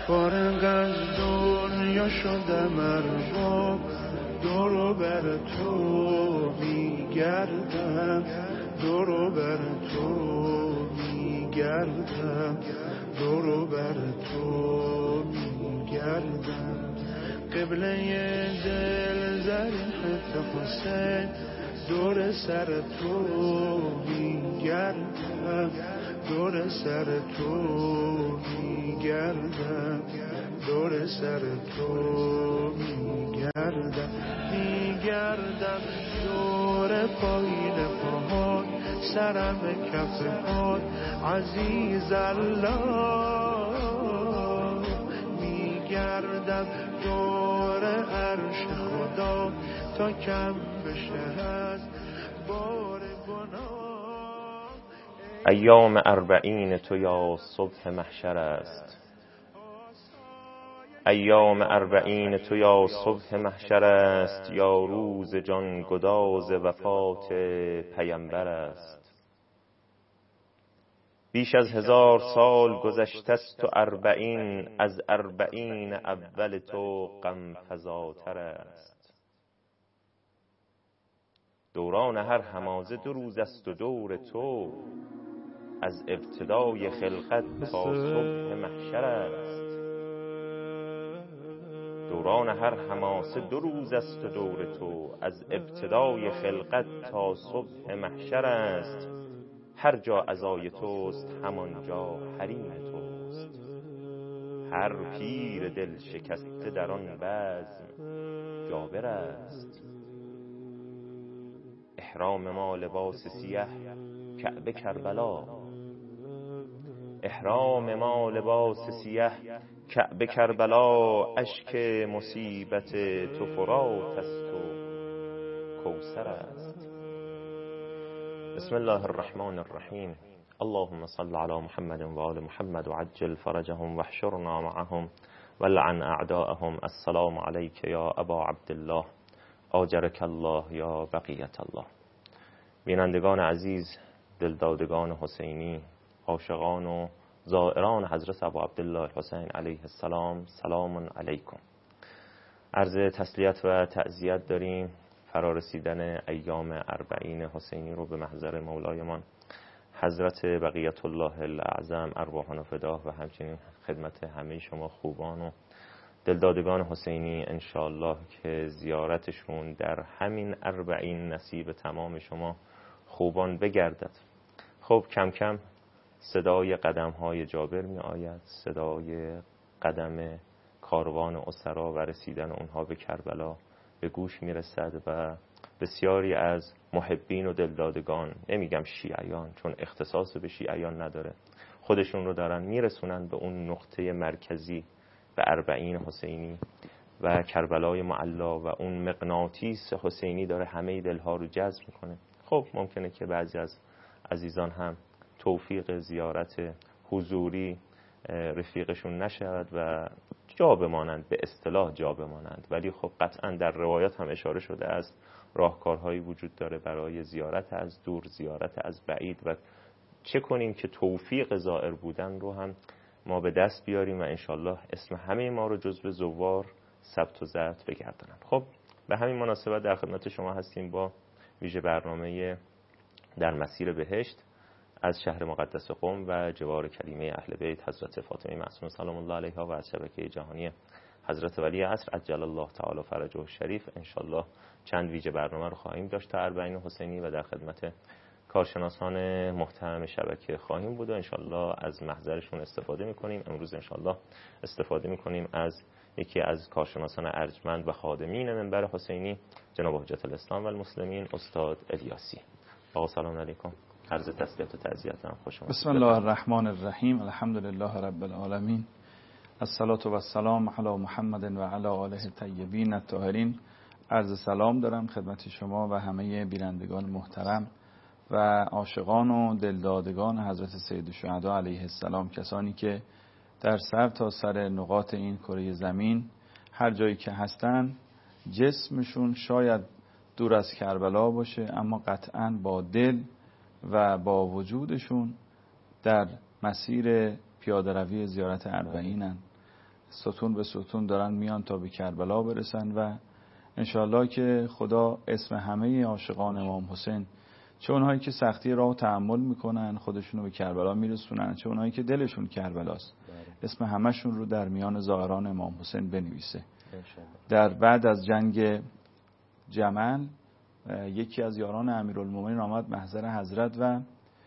فارغ از دنیا شدم ارباب، دورو بر تو میگردم، دورو بر تو میگردم، دورو بر تو میگردم. قبله دل زرین خط حسین، دور سر تو میگردم، دور سر تو میگردم، دور سر تو میگردم. میگردم دور پایین پاهات، سرم کفهات عزیز الله. میگردم دور عرش خدا تا کم بشه از بار گناه. ایام اربعین تو یا صبح محشر است، ایام اربعین تو یا صبح محشر است، یا روز جان گداز وفات پیمبر است. بیش از 1000 سال گذشته است و 40 از 40 اول تو غم فزاتر است. دوران هر همازه 2 روز است و دور تو از ابتدای خلقت تا صبح محشر است. دوران هر هماسه 2 روز است و دور تو از ابتدای خلقت تا صبح محشر است. هر جا عزای توست همانجا حریم توست، هر پیر دل شکسته در آن بزم جابر است. احرام ما لباس سیه کعبه کربلا، احرام ما لباس سیه کعبه کربلا. اشک مصیبت تو فرات است و کوثر است. بسم الله الرحمن الرحیم. اللهم صل علی محمد و آل محمد و عجل فرجهم واحشرنا معهم ولعن اعداءهم. السلام علیک یا ابا عبدالله، آجرک الله یا بقیت الله. بینندگان عزیز، دلدادگان حسینی، عاشقان و زائران حضرت ابو عبدالله حسین علیه السلام، سلام علیکم. عرض تسلیت و تعزیت داریم فرارسیدن ایام 40 حسینی رو به محضر مولایمان حضرت بقیت الله الاعظم ارواحنا فداه و همچنین خدمت همه شما خوبان و دلدادگان حسینی انشاءالله که زیارتشون در همین 40 نصیب تمام شما خوبان بگردد. خب کم کم صدای قدم های جابر می آید، صدای قدم کاروان اسرا و رسیدن اونها به کربلا به گوش می رسد و بسیاری از محبین و دلدادگان، نمیگم شیعیان چون اختصاص به شیعیان نداره، خودشون رو دارن میرسونن به اون نقطه مرکزی به 40 حسینی و کربلای معلا و اون مغناطیس حسینی داره همه دلها رو جذب میکنه. خب ممکنه که بعضی از عزیزان هم توفیق زیارت حضوری رفیقشون نشود و جا بمانند، به اصطلاح جا بمانند، ولی خب قطعا در روایات هم اشاره شده است راهکارهایی وجود داره برای زیارت از دور، زیارت از بعید و چه کنیم که توفیق زائر بودن رو هم ما به دست بیاریم و انشالله اسم همه ما رو جزو زوار ثبت و ضبط بگردانم. خب به همین مناسبت در خدمت شما هستیم با ویژه برنامه در مسیر بهشت از شهر مقدس قم و جوار کلیمه اهل بیت حضرت فاطمه معصومه سلام الله علیها و از شبکه جهانی حضرت ولی عصر عجل الله تعالی فرجه الشریف. انشالله چند ویژه برنامه رو خواهیم داشت تا 40 حسینی و در خدمت کارشناسان محترم شبکه خواهیم بود و انشالله از محضرشون استفاده میکنیم. امروز انشالله استفاده میکنیم از یکی از کارشناسان ارجمند و خادمین منبر حسینی جناب حجت الاسلام و المسلمین استاد الیاسی. آقا سلام علیکم، عرض تسلیت و تعزیتم، خوش آمدید. بسم الله الرحمن الرحیم. الحمدلله رب العالمین، الصلاة و السلام علی محمد و علی آله الطیبین الطاهرین. عرض سلام دارم خدمت شما و همه بینندگان محترم و عاشقان و دلدادگان حضرت سید الشهدا علیه السلام، کسانی که در سر تا سر نقاط این کره زمین هر جایی که هستن جسمشون شاید دور از کربلا باشه اما قطعاً با دل و با وجودشون در مسیر پیاده روی زیارت 40 هستند ستون به ستون دارن میان تا به کربلا برسن و انشاءالله که خدا اسم همه عاشقان امام حسین، چه اونهایی که سختی راه تحمل میکنن خودشونو به کربلا میرسونن، چه اونهایی که دلشون کربلاست، اسم همشون رو در میان زائران امام حسین بنویسه. در بعد از جنگ جمل یکی از یاران امیرالمومنین آمد محضر حضرت و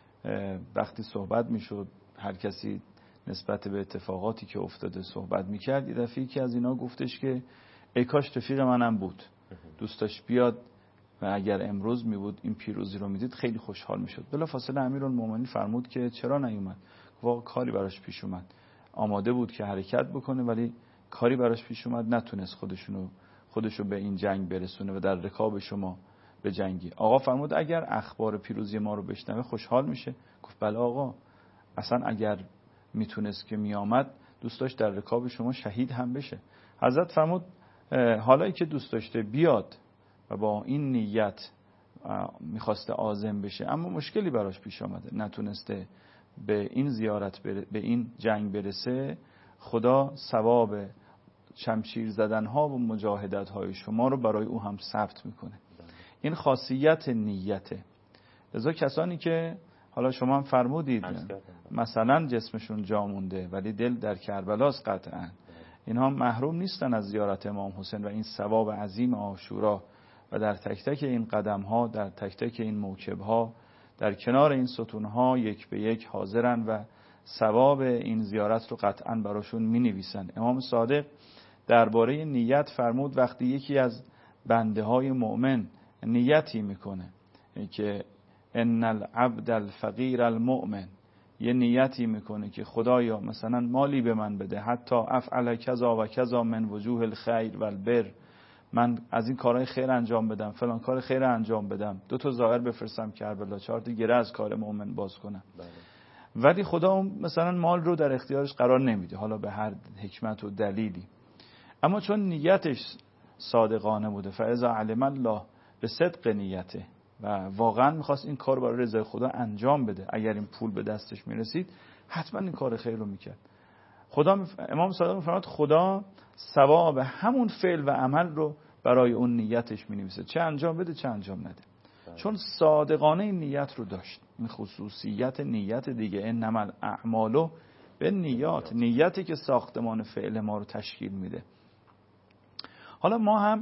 وقتی صحبت میشد هر کسی نسبت به اتفاقاتی که افتاده صحبت میکرد، یه دفعه یکی از اینا گفتش که ای کاش رفیق منم بود، دوست داشت بیاد و اگر امروز می بود این پیروزی رو میدید خیلی خوشحال میشد. بلافاصله امیرالمومنین فرمود که چرا نیومد؟ واقعا کاری براش پیش اومد، آماده بود که حرکت بکنه ولی کاری براش پیش اومد، نتونست خودشو به این جنگ برسونه و در رکاب شما به جنگی. آقا فرمود اگر اخبار پیروزی ما رو بشنوه خوشحال میشه؟ گفت بله آقا، اصلا اگر میتونست که میامد دوست داشت در رکاب شما شهید هم بشه. حضرت فرمود حالا که دوست داشته بیاد و با این نیت میخواسته عازم بشه اما مشکلی براش پیش آمده، نتونسته به این زیارت به این جنگ برسه، خدا ثواب شمشیر زدن ها و مجاهدت های شما رو برای او هم ثبت میکنه. این خاصیت نیته. لذا کسانی که حالا شما هم فرمودید مثلا جسمشون جا مونده ولی دل در کربلاست، قطعا اینها محروم نیستن از زیارت امام حسین و این ثواب عظیم عاشورا و در تک تک این قدم ها، در تک تک این موکب ها، در کنار این ستون ها یک به یک حاضرن و ثواب این زیارت رو قطعا براشون می نویسن. امام صادق درباره نیت فرمود وقتی یکی از بنده های مؤمن نیتی میکنه که ان العبد الفقیر المؤمن، یه نیتی میکنه که خدایا مثلا مالی به من بده، حتی افعل کذا و کذا من وجوه الخیر و البر، من از این کارهای خیر انجام بدم، فلان کار خیر انجام بدم، 2 زائر بفرستم کربلا، 4 گره از کار مؤمن باز کنم. ولی خدا مثلا مال رو در اختیارش قرار نمیده، حالا به هر حکمت و دلیلی، اما چون نیتش صادقانه بوده، فاذا علم الله به صدق نیته و واقعا میخواست این کار برای رضای خدا انجام بده، اگر این پول به دستش میرسید حتما این کار خیر رو میکرد. امام صادق میفرماد خدا ثواب همون فعل و عمل رو برای اون نیتش مینویسه، چه انجام بده چه انجام نده، چون صادقانه این نیت رو داشت. این خصوصیت نیت دیگه، انما الاعمال بالنیات، نیتی که ساختمان فعل ما رو تشکیل میده. حالا ما هم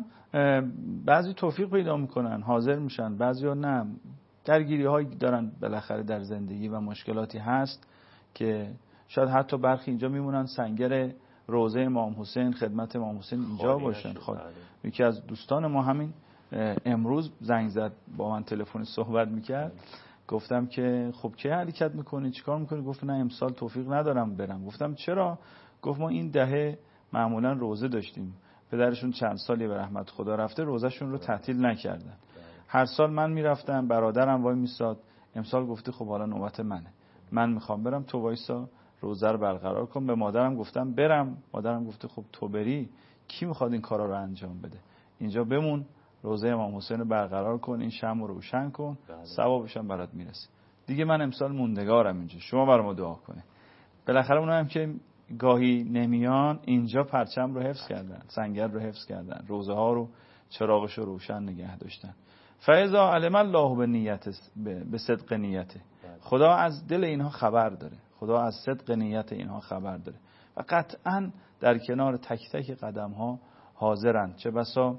بعضی توفیق پیدا میکنن حاضر میشن، بعضی ها نه، درگیری هایی دارن بالاخره در زندگی و مشکلاتی هست که شاید حتی برخی اینجا میمونن سنگر روضه امام حسین، خدمت امام حسین اینجا باشن. خب یکی از دوستان ما همین امروز زنگ زد با من تلفنی صحبت میکرد، گفتم که خب چه حرکت میکنی، چیکار میکنی؟ گفت نه امسال توفیق ندارم برم. گفتم چرا؟ گفت ما این دهه معمولا روزه داشتیم، پدرشون چند سالی به رحمت خدا رفته، روزهشون رو تعطیل نکردن، هر سال من میرفتم، برادرم وای میساد، امسال گفته خب حالا نوبت منه، من میخوام برم، تو وایسا روزه رو برقرار کن. به مادرم گفتم برم، مادرم گفته خب تو بری کی میخواد این کارا رو انجام بده، اینجا بمون، روزه امام حسین رو برقرار کن، این شمع رو روشن کن، ثوابش هم برات میرسه. دیگه من امسال موندگارم اینجا، شما برام دعا کنه. بالاخره اونها هم که گاهی نمیان اینجا پرچم رو حفظ کردن، سنگر رو حفظ کردن، روزه ها رو چراغش رو روشن نگه داشتن. فاذا علم الله به نیت، به صدق نیته، خدا از دل اینها خبر داره، خدا از صدق نیت اینها خبر داره و قطعا در کنار تک تک قدم ها حاضرن. چه بسا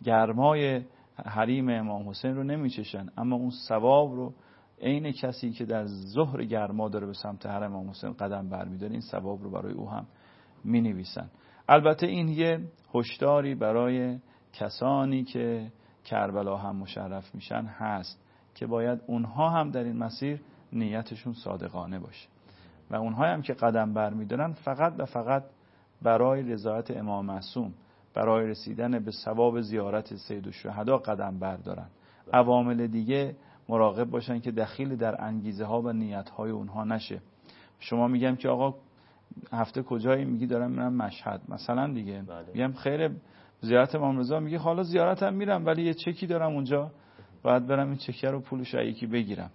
گرمای حریم امام حسین رو نمیچشن اما اون ثواب رو عین کسی که در ظهر گرما داره به سمت حرم امام حسین قدم برمی‌داره، این ثواب رو برای او هم می‌نویسن. البته این یه هشداری برای کسانی که کربلا هم مشرف میشن هست که باید اونها هم در این مسیر نیتشون صادقانه باشه و اونها هم که قدم برمی‌دارن فقط و فقط برای رضایت امام معصوم، برای رسیدن به ثواب زیارت سید الشهدا قدم بردارن. عوامل دیگه مراقب باشن که دخیل در انگیزه ها و نیت های اونها نشه. شما میگم که آقا هفته کجایی؟ میگی دارم میرم مشهد مثلا دیگه، میگم خیر زیارت امام رضا، میگه حالا زیارتم میرم ولی یه چکی دارم اونجا، باید برم این چکه رو پولش یکی بگیرم.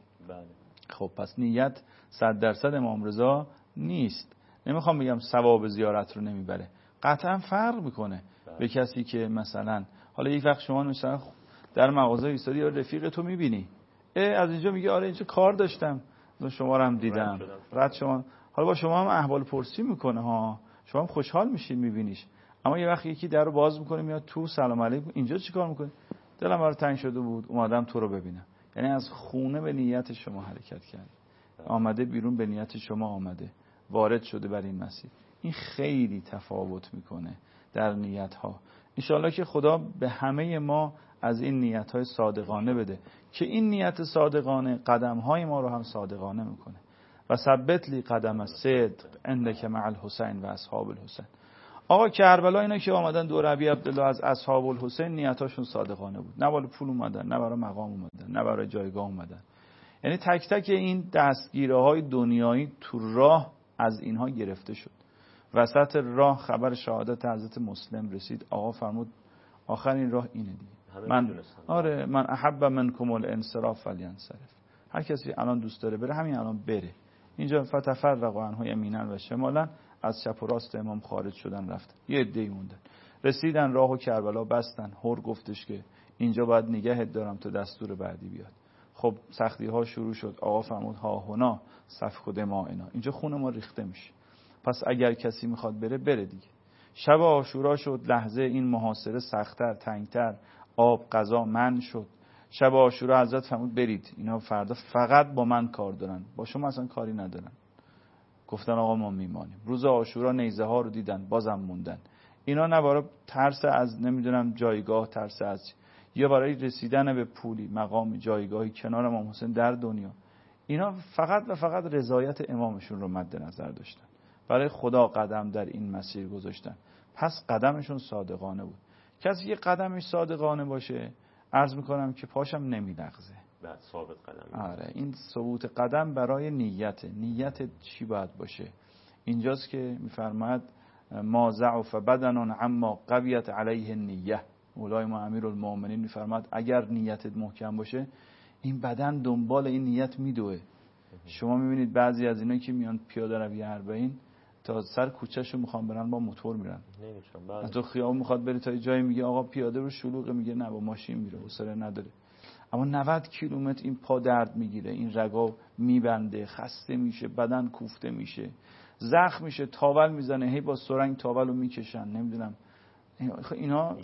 خب پس نیت 100% امام رضا نیست. نمیخوام بگم ثواب زیارت رو نمیبره، قطعا فرق میکنه به کسی که مثلا حالا یک وقت شما مثلا در مغازه ایستادی یا رفیق تو میبینی از اینجا میگه آره اینجا کار داشتم شما رو هم دیدم رد شما، حالا با شما هم احوال پرسی میکنه ها، شما هم خوشحال میشین میبینیش. اما یه وقت یکی درو باز میکنه میاد تو سلام علیکم اینجا چیکار میکنه؟ دلم برات تنگ شده بود اومدم تو رو ببینم. یعنی از خونه به نیت شما حرکت کرد، آمده بیرون به نیت شما آمده، وارد شده بر این مسیر. این خیلی تفاوت میکنه در نیت ها. انشاءالله که خدا به همه ما از این نیت های صادقانه بده که این نیت صادقانه قدم های ما رو هم صادقانه میکنه. و ثبت لی قدم الصدق عندک مع الحسین و اصحاب الحسین. آقا کربلا اینا که آمدن دور ابی عبدالله از اصحاب الحسین نیتاشون صادقانه بود، نه برای پول اومدن، نه برای مقام اومدن، نه برای جایگاه اومدن. یعنی تک تک این دستگیره های دنیایی تو راه از اینها گرفته شد. وسط راه خبر شهادت حضرت مسلم رسید، آقا فرمود آخرین راه اینه دیگه. من احب منکم الانصراف فلینصرف. هر کسی الان دوست داره بره همین الان بره. اینجا فتفرقوا عنه یمینا و شمالا، از چپ و راست امام خارج شدن رفتن، یه عده‌ای موندن. رسیدن راهو کربلا بستن. هر گفتش که اینجا باید نگهت دارم تا دستور بعدی بیاد. خب سختی ها شروع شد. آقا فرمود ها هنا سفک دمائنا، اینجا خون ما ریخته میشه، پس اگر کسی میخواد بره بره دیگه. شب عاشورا شد، لحظه این محاصره سخت‌تر تنگتر، آب غذا من شد. شب عاشورا حضرت فرمود برید، اینا فردا فقط با من کار دارن، با شما اصلا کاری ندارن. گفتن آقا ما میمانیم. روز عاشورا نیزه ها رو دیدن بازم موندن. اینا نه برای ترس از نمیدونم جایگاه، ترس از یا برای رسیدن به پولی مقام جایگاهی کنار امام حسین در دنیا، اینا فقط و فقط رضایت امامشون رو مد نظر داشتن، برای خدا قدم در این مسیر گذاشتن. پس قدمشون صادقانه بود. کسی که قدمش صادقانه باشه عرض میکنم که پاشم نمیلغزه. بعد ثابت قدم. آره این ثبوت قدم برای نیت چی باید باشه؟ اینجاست که میفرماید ما ضعف بدن عما قویت علیه النیه. مولای ما امیرالمؤمنین میفرماید اگر نیتت محکم باشه این بدن دنبال این نیت میدوه. شما میبینید بعضی از اینا که میان پیاده روی 40 تا سر کوچه‌شو میخوان برن با موتور میرن، نمیتونن. تو خیابون میخواد بره تا جایی میگه آقا پیاده رو شلوغه، میگه نه با ماشین میره، حوصله نداره. اما 90 کیلومتر این پا درد میگیره، این رگا میبنده، خسته میشه، بدن کوفته میشه، زخم میشه، تاول میزنه، هی با سرنگ تاول رو میکشن، نمیدونم اینا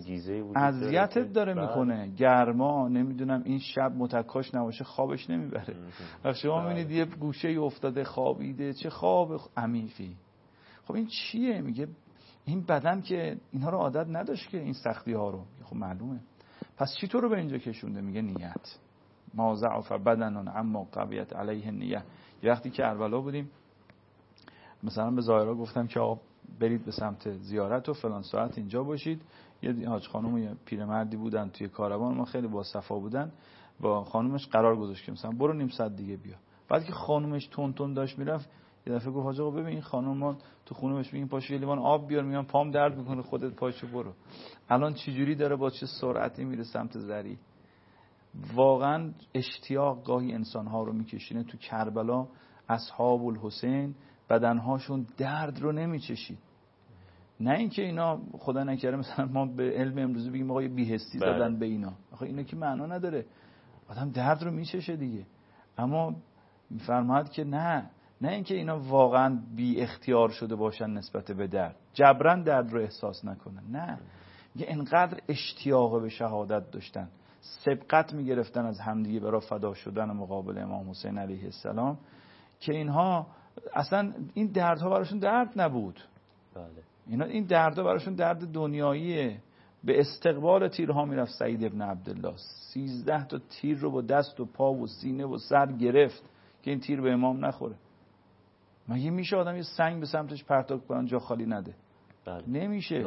اذیتت داره میکنه. گرما نمیدونم این شب متکاش نباشه خوابش نمیبره. وقتی شما میبینید یه گوشه افتاده خوابیده، چه خواب عمیقی. خب این چیه؟ میگه این بدن که اینها رو عادت نداشت که این سختی ها رو. خب معلومه. پس چی تو رو به اینجا کشونده؟ میگه نیت. ما ضعف بدن اما قویت علیه النیه. یه وقتی که کربلا بودیم مثلا به زائرها گفتم که آقا برید به سمت زیارت و فلان ساعت اینجا باشید. یه حاج خانم و یه پیرمردی بودن توی کاروان، ما خیلی با صفا بودن، با خانومش قرار گذاشت که مثلا برو نیم ساعت دیگه بیا. بعد که خانومش تون تون داشت میرفت یه دفعه گفت حاج آقا ببین این خانم ما تو خونه بهش میگیم پاشو یه لیوان آب بیار، میگم پام درد میکنه، خودت پاشو برو. الان چه جوری داره با چه سرعتی میره سمت زری. واقعا اشتیاق گاهی انسان‌ها رو میکشینه. تو کربلا اصحاب الحسین بدنهاشون درد رو نمیچشید. نه اینکه اینا خدا نکره مثلا ما به علم امروزی بگیم آقا بی‌حسی زدن به اینا، آخه اینا که معنا نداره. آدم درد رو میچشه دیگه. اما میفرماید که نه اینکه اینا واقعا بی اختیار شده باشن نسبت به درد، جبران درد رو احساس نکنن. نه، میگه انقدر اشتیاق به شهادت داشتن، سبقت میگرفتن از همدیگه برای فدا شدن مقابل امام حسین علیه السلام که اینها اصلا این دردها براشون درد نبود. بله. این دردها براشون درد دنیاییه. به استقبال تیرها میرفت سعید ابن عبدالله، 13 تا تیر رو با دست و پا و سینه و سر گرفت که این تیر به امام نخوره. مگه میشه آدم یه سنگ به سمتش پرتاب کنن جا خالی نده؟ بله. نمیشه.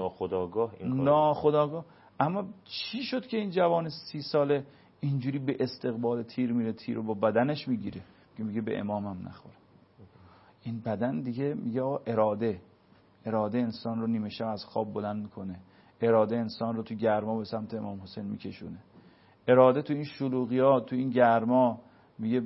ناخودآگاه. اما چی شد که این جوان 30 ساله اینجوری به استقبال تیر میره، تیر رو با بدنش میگیره که میگه به امامم نخوره. این بدن دیگه میگه اراده انسان رو نیمه شب از خواب بلند میکنه. اراده انسان رو تو گرما به سمت امام حسین میکشونه. اراده تو این شلوغیات، تو این گرما میگه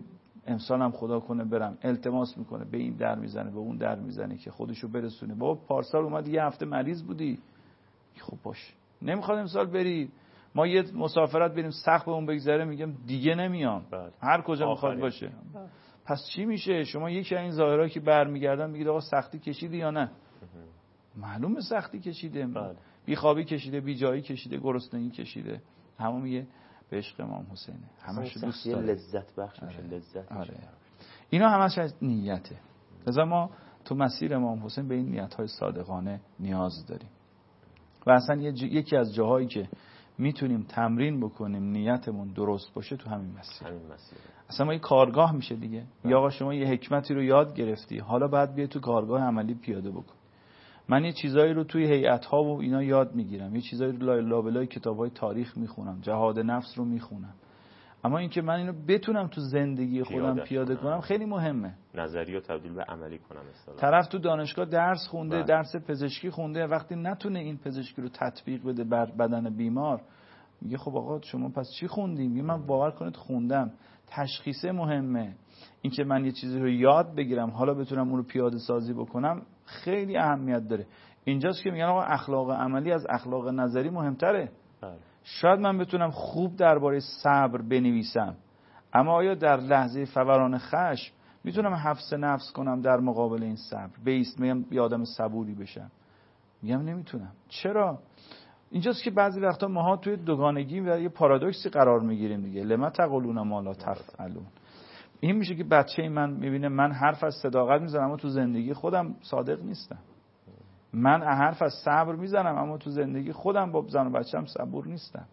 امسال هم خدا کنه برم، التماس میکنه، به این در میزنه به اون در میزنه که خودشو برسونه. بابا پارسال اومد یه هفته مریض بودی، خب باش نمیخواد امسال بری، ما یه مسافرت بریم سخت به اون بگذره، میگم دیگه نمیام. هر کجا میخواد باشه. پس چی میشه؟ شما یکی از این ظاهرها که برمیگردن میگید آقا سختی کشیدی یا نه؟ معلومه سختی کشیده، بیخوابی کشیده، بیجایی کشیده، گرسنگی کشیده. همون میگه به عشق امام حسینه، همش دوست داره، لذت بخش میشه. لذت میشه. اینا همش از نیته. لذا ما تو مسیر امام حسین به این نیت‌های صادقانه نیاز داریم. و اصلا یکی از جاهایی که میتونیم تمرین بکنیم نیتمون درست باشه تو همین مسیر. اصلا ما یه کارگاه میشه دیگه. یا آقا شما یه حکمتی رو یاد گرفتی، حالا باید بیای تو کارگاه عملی پیاده بکن. من یه چیزایی رو توی هیئت‌ها و اینا یاد میگیرم، یه چیزایی رو لابلای کتاب‌های تاریخ میخونم، جهاد نفس رو میخونم، اما اینکه من اینو بتونم تو زندگی خودم پیاده کنم خیلی مهمه. نظریه تبدیل به عملی کنم. اصلا طرف تو دانشگاه درس خونده، درس پزشکی خونده، وقتی نتونه این پزشکی رو تطبیق بده بر بدن بیمار، میگه خب آقا شما پس چی خوندیم؟ میگه من باور کنید خوندم. تشخیص مهمه. اینکه من یه چیزی رو یاد بگیرم حالا بتونم اون رو پیاده سازی بکنم خیلی اهمیت داره. اینجاست که میگن آقا اخلاق عملی از اخلاق نظری مهمتره. شاید من بتونم خوب درباره صبر بنویسم، اما آیا در لحظه فوران خشم میتونم حبس نفس کنم در مقابل این صبر؟ بیست میگم یه آدم صبوری بشم؟ میگم نمیتونم. چرا؟ اینجاست که بعضی وقتا ماها توی دوگانگی و یه پارادوکسی قرار میگیریم دیگه. لما تقولون ما لا تفعلون. این میشه که بچه من میبینه من حرف از صداقت میزنم اما تو زندگی خودم صادق نیستم. من حرف از صبر میزنم اما تو زندگی خودم با زن و بچه‌م صبور نیستم.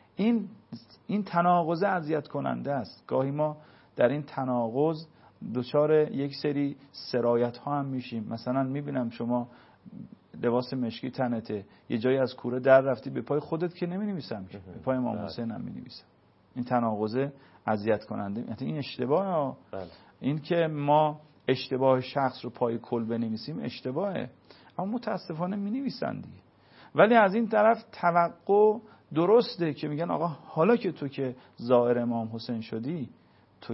این تناقض اذیت کننده است. گاهی ما در این تناقض دچار یک سری سرایت ها هم میشیم. مثلا میبینم شما لباس مشکی تنته، یه جایی از کوره در رفتی، به پای خودت که نمی‌نویسم که، به پای امام حسین هم می‌نویسم. این تناقض اذیت کننده. یعنی این اشتباهه. این که ما اشتباه شخص رو پای کل بنویسیم اشتباهه، اما متاسفانه می‌نویسن دیگه. ولی از این طرف توقع درسته که میگن آقا حالا که تو که زائر امام حسین شدی، تو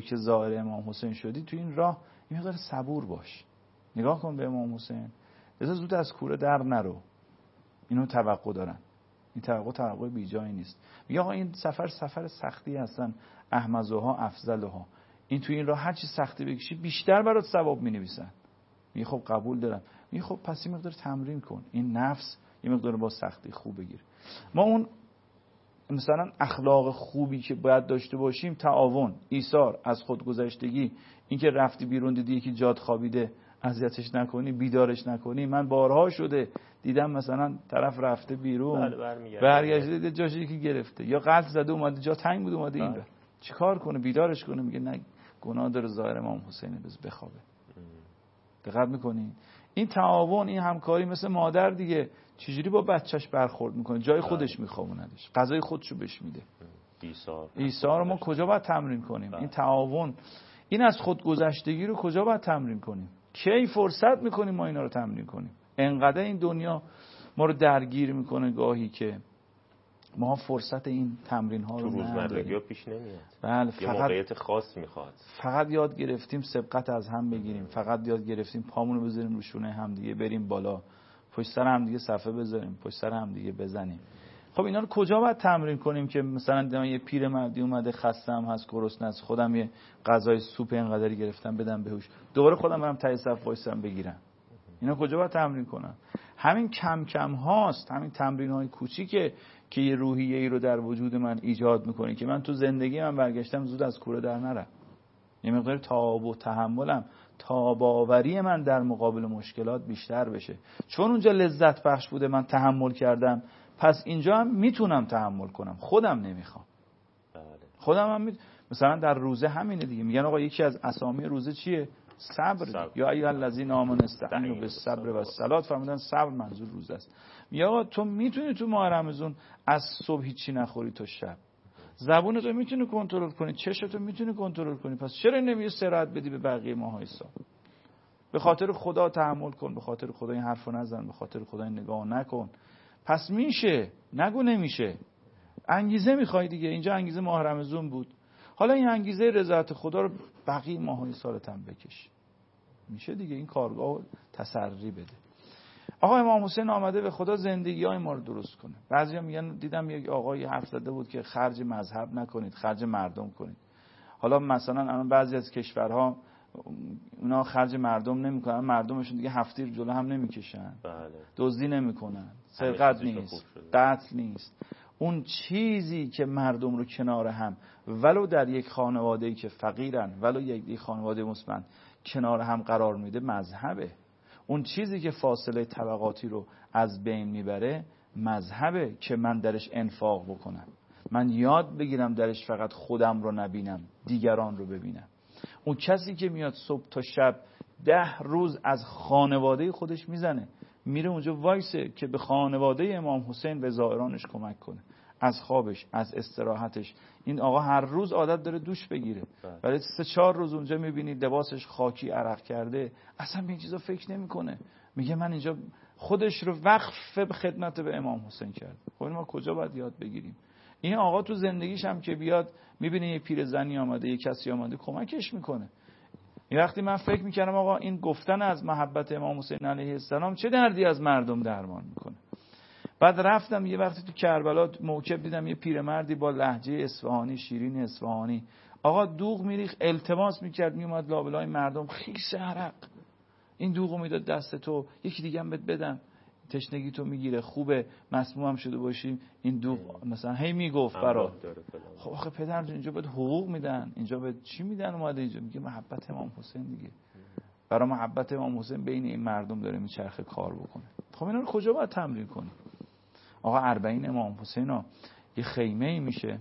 این راه این مقدار صبور باش، نگاه کن به امام حسین، بذار زود از کوره در نرو. اینو توقع دارن. این توقع بی جایی نیست. میگه آقا این سفر سختی هستن، احمزها افضلها. این تو این راه هر چی سختی بکشی بیشتر برات ثواب می‌نویسن. میگه خب قبول دارم. میگه خب پس این مقدار تمرین کن، این نفس یه مقدار با سختی خوب بگیر. ما اون مثلا اخلاق خوبی که باید داشته باشیم، تعاون، ایثار، از خودگذشتگی، اینکه رفتی بیرون دیدی یکی جاد خوابیده اذیتش نکنی، بیدارش نکنی. من بارها شده دیدم مثلا طرف رفته بیرون برگشته دیده جاش یکی گرفته یا قلط زده اومده جا تنگ بود اومده این چیکار کنه؟ بیدارش کنه. میگه نه گناه داره زائر امام حسین بز بخوابه. دقت میکنی؟ این تعاون، این همکاری مثل مادر دیگه چجوری با بچهش برخورد میکنه، جای خودش میخوابوندش، غذای خودشو بهش میده. ایثار رو ما کجا باید تمرین کنیم؟ این تعاون، این از خودگذشتگی رو کجا باید تمرین کنیم؟ کی فرصت میکنیم ما اینا رو تمرین کنیم؟ انقدر این دنیا ما رو درگیر میکنه گاهی که ما فرصت این تمرین ها رو نداریم. تو روزمرگی پیش نمیاد. بله، یه موقعیت خاص میخواد. فقط یاد گرفتیم سبقت از هم بگیریم، فقط یاد گرفتیم پامون رو بذاریم رو شونه هم دیگه، بریم بالا، پشت سر هم دیگه صفحه بذاریم، پشت سر هم دیگه بزنیم. خب اینا رو کجا باید تمرین کنیم که مثلا یه پیرمردی اومده خستم هست، گرسنه است، خودم یه غذای سوپ اینقدری گرفتم بدم بهش، دوباره خودم برم ته صف وایسم بگیرم؟ اینا کجا باید تمرین کنم؟ همین کم کم هاست، همین تمرین های کوچیکه که یه روحیه ای رو در وجود من ایجاد میکنه که من تو زندگی من برگشتم زود از کوره در نرم. یه مقدار تاب و تحملم، تاباوری من در مقابل مشکلات بیشتر بشه. چون اونجا لذت بخش بوده من تحمل کردم، پس اینجا هم میتونم تحمل کنم. خودم نمیخوام. خودم هم مثلا در روزه همینه دیگه. میگن آقا یکی از اسامی روزه چیه؟ صبر. یا ایها الذین آمنوا استعینوا بالصبر والصلاة. فرمودن صبر منظور روزه است. میگه آقا تو میتونی تو ماه رمضان از صبح هیچی نخوری تا شب، زبونتو میتونی کنترل کنی، چشتو میتونی کنترل کنی، پس چرا نمیای استراحت بدی به بقیه ماهای سال؟ به خاطر خدا تحمل کن، به خاطر خدا این حرفو نزن، به خاطر خدا این نگاه نکن. پس میشه، نگو نمیشه. انگیزه میخوای دیگه. اینجا انگیزه ماه رمضان بود. حالا این انگیزه رضایت خدا رو بقیه ماهای سالت هم بکش. میشه دیگه این کارگاه تسری بده. آقا امام حسین آمده به خدا زندگی های ما رو درست کنه. بعضیا میگن دیدم یک آقای حرف زده بود که خرج مذهب نکنید، خرج مردم کنید. حالا مثلا الان بعضی از کشورها اونا خرج مردم نمیکنن، مردمشون دیگه هفتیر جلو هم نمیکشن، دزدی نمیکنن، سرقت نیست، قتل نیست. اون چیزی که مردم رو کنار هم، ولو در یک خانواده‌ای که فقیرن، ولو یک خانواده مسلمان کنار هم قرار میده، مذهبه. اون چیزی که فاصله طبقاتی رو از بین میبره، مذهبه که من درش انفاق بکنم، من یاد بگیرم درش فقط خودم رو نبینم، دیگران رو ببینم. اون کسی که میاد صبح تا شب 10 روز از خانواده خودش میزنه، میره اونجا وایسه که به خانواده امام حسین به زائرانش کمک کنه، از خوابش، از استراحتش. این آقا هر روز عادت داره دوش بگیره، ولی 3-4 روز اونجا میبینید لباسش خاکی عرق کرده، اصلا به این چیزا فکر نمیکنه. میگه من اینجا خودش رو وقف به خدمت به امام حسین کرد. خب ما کجا باید یاد بگیریم؟ این آقا تو زندگیش هم که بیاد میبینه یه پیرزنی آمده، یه کسی آمده، کمکش میکنه. این وقتی من فکر میکردم آقا این گفتن از محبت امام حسین علیه السلام چه دردی از مردم درمان میکنه. بعد رفتم یه وقتی تو کربلا موکب دیدم یه پیرمردی با لهجه اصفهانی، شیرین اصفهانی، آقا دوغ میریخت، التماس میکرد، میومد لابلای مردم، خیس عرق، این دوغو میداد دست تو، یکی دیگه هم بهت بدم، تشنگی تو میگیره، خوبه مسموم هم شده باشی، این دوغ مثلا هی میگفت برات. خب آخه پدر اینجا بهت حقوق میدن، اینجا بهت چی میدن؟ اومده اینجا میگه محبت امام حسین دیگه، برای محبت امام حسین بین این مردم داره میچرخه کار بکنه. خب اینا رو کجا باید تمرین کنی؟ آقا 40 امام حسین ها یه خیمه ای میشه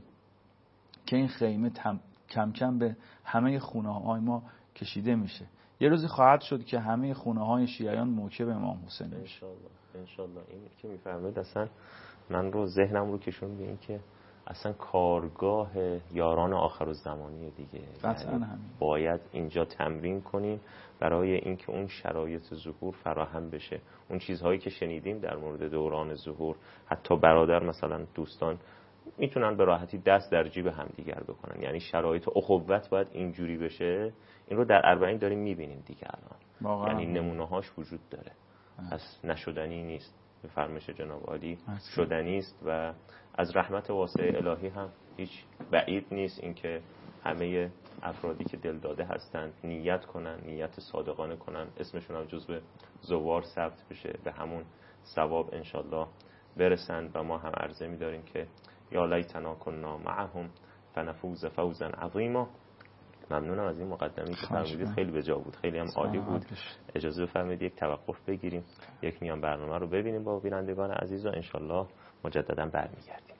که این خیمه کم کم به همه خونه های ما کشیده میشه. یه روزی خواهد شد که همه خونه های شیعیان موکب امام حسین میشه. انشالله. این که میفرمایید اصلا من رو ذهنم رو کشون به این که اصلا کارگاه یاران آخرالزمانی دیگه، یعنی باید اینجا تمرین کنیم برای اینکه اون شرایط ظهور فراهم بشه. اون چیزهایی که شنیدیم در مورد دوران ظهور، حتی برادر مثلا دوستان میتونن به راحتی دست در جیب همدیگر بکنن، یعنی شرایط اخوت باید اینجوری بشه. این رو در 40 داریم میبینیم دیگه الان، یعنی نمونه هاش وجود داره، پس نشدنی نیست. به فرمایش جناب عالی شدنی است و از رحمت واسع الهی هم هیچ بعید نیست اینکه همه افرادی که دل داده هستند نیت کنن، نیت صادقانه کنن، اسمشون هم جزو زوار ثبت بشه، به همون ثواب انشالله برسن. و ما هم عرضه می‌داریم که یا لیتنا کنا معهم فنفوز فوزا عظیما. ممنونم از این مقدمه‌ای که فرمودید، خیلی به جا بود، خیلی هم عالی بود. اجازه بفرمایید یک توقف بگیریم، یک میان برنامه رو ببینیم با بینندگان عزیز و انشالله مجددا برمیگردیم.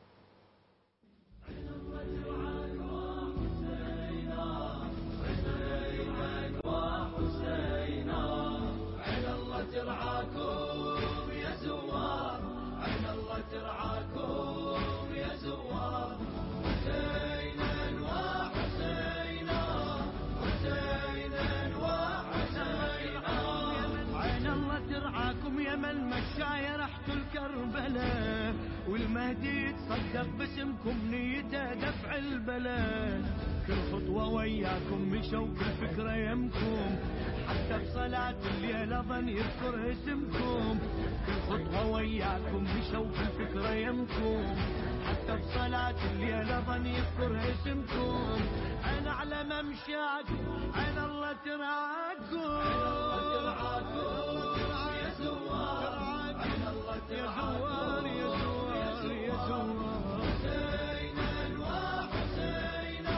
والمهدي يتصدق باسمكم نيته دفع البلد، كل خطوة وياكم مشوا كل فكرة يمكم، حتى بصلاة الليل ظن يذكر اسمكم. كل خطوة وياكم مشوا كل فكرة يمكم، حتى بصلاة الليل ظن يذكر اسمكم. أنا على ممشاكم أنا الله ترعاكم، يا زوار أنا الله ترعاكم، يا زوار يا زوار. حسينا وحسينا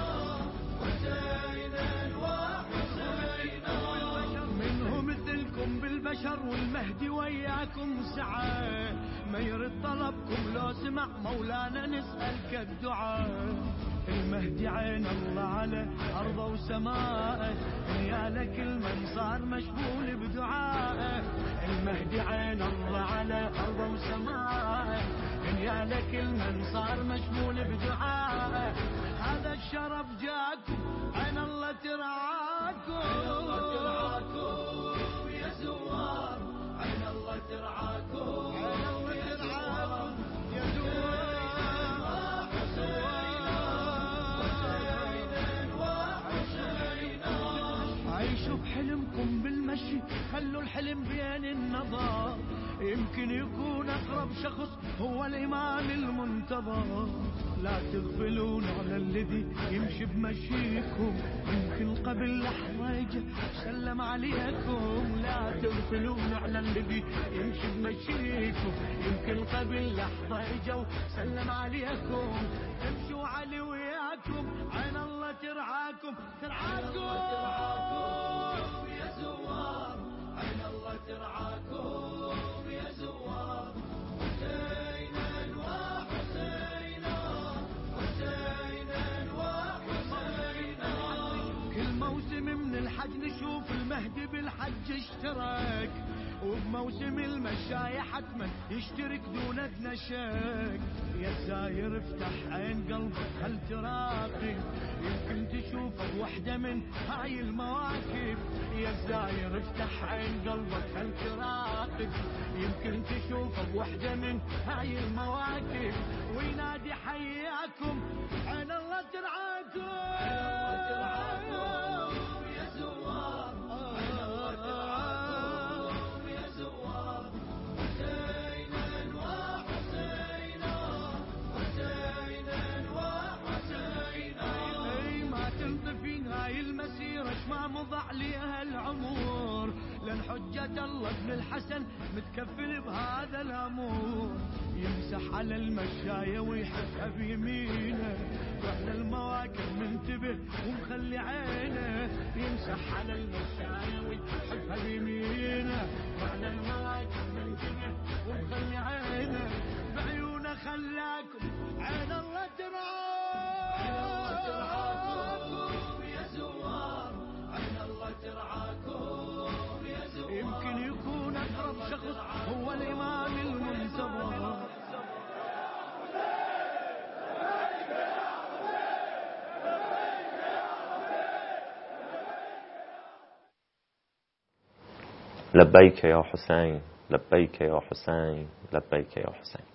حسينا وحسينا، منه مثلكم بالبشر والمهدي وياكم سعى، ما يرد طلبكم لو سمع مولانا نسألك الدعاء. المهدي عين الله على أرضه وسماءه، يا لك المن صار مشغول بدعائه. المهدي عين الله على أرضه وسماءه، يا لك المن صار مشغول بدعائه. هذا الشرف جاكم عين الله ترعاكم، يا زوار عين الله ترعاكم، عين الله ترعاكم يا زوار. حلمكم بالمشي خلوا الحلم بين النظر، يمكن يكون أقرب شخص هو الإمام المنتظر. لا تغفلون على الذي يمشي بمشيكم، يمكن قبل لحظة يجي سلم عليكم. لا تغفلون على الذي يمشي بمشيكم، يمكن قبل لحظة يجي سلم عليكم. امشوا علي وياكم، عين الله ترعاكم يا زوار، عين الله ترعاكم يا زوار. حسينا وحسينا، حسينا وحسينا. كل موسم من الحج نشوف المهدي بالحج اشترك، وبموسم المشاية حتما يشترك دون ادنى شك. يا الزاير افتح عين قلبك خل تراقب، يمكن تشوف وحدة من هاي المواكب. يا الزاير افتح عين قلبك خل تراقب، يمكن تشوف وحدة من هاي المواكب. وينادي حياكم، عين الله ترعاكم يا زوار، عين الله ترعاكم يا زوار. حسينا وحسينا، حسينا وحسينا. اي ما تنطفي هاي المسيرة ما مضى عليها العمر، لان حجة الله ابن الحسن متكفل بهذا الامور. يمسح على المشاية ويحكها بيمينه، واحنا المواكب منتبه ومخلي عينه. يمسح على المشاية ويحكها بيمينه، واحنا المواكب منتبه ومخلي عينه. بعيونه خلاكم، عين الله ترعاكم يا زوار، عين الله ترعاكم يا زوار. يمكن يكون أقرب شخص هو الإمام المنتظر. لبیک یا حسین، لبیک یا حسین، لبیک یا حسین.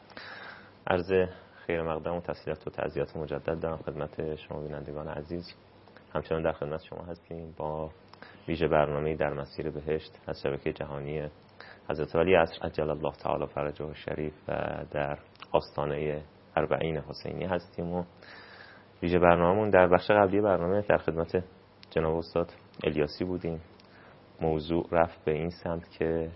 عرض خیر مقدم و تسلیت و تعزیت مجدد دارم خدمت شما بینندگان عزیز. همچنان در خدمت شما هستیم با ویژه برنامه‌ای در مسیر بهشت از شبکه جهانی حضرت ولی عصر عجل الله تعالی فرجه الشریف و در آستانه اربعین حسینی هستیم. و ویژه برنامه‌مون در بخش قبلی برنامه در خدمت جناب استاد الیاسی بودیم. موضوع رفت به این سمت که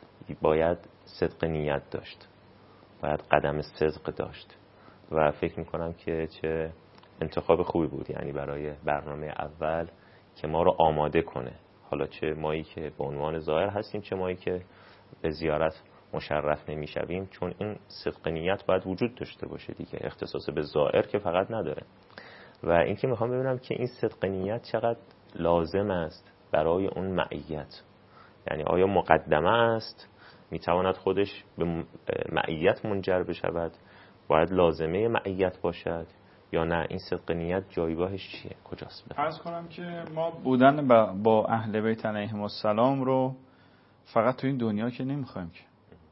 باید صدق نیت داشت، باید قدم صدق داشت و فکر میکنم که چه انتخاب خوبی بود، یعنی برای برنامه اول که ما رو آماده کنه. حالا چه مایی که به عنوان زائر هستیم، چه مایی که به زیارت مشرف نمیشویم، چون این صدق نیت باید وجود داشته باشه دیگه، اختصاص به زائر که فقط نداره. و این که میخوام ببینم که این صدق نیت چقدر لازم است برای اون معیت، یعنی آیا مقدمه است، میتواند خودش به معیت منجر بشود، باید لازمه معیت باشد، یا نه این صدق نیت جایگاهش چیه، کجاست؟ عرض کنم که ما بودن با اهل بیت علیهم السلام رو فقط تو این دنیا که نمیخوایم، که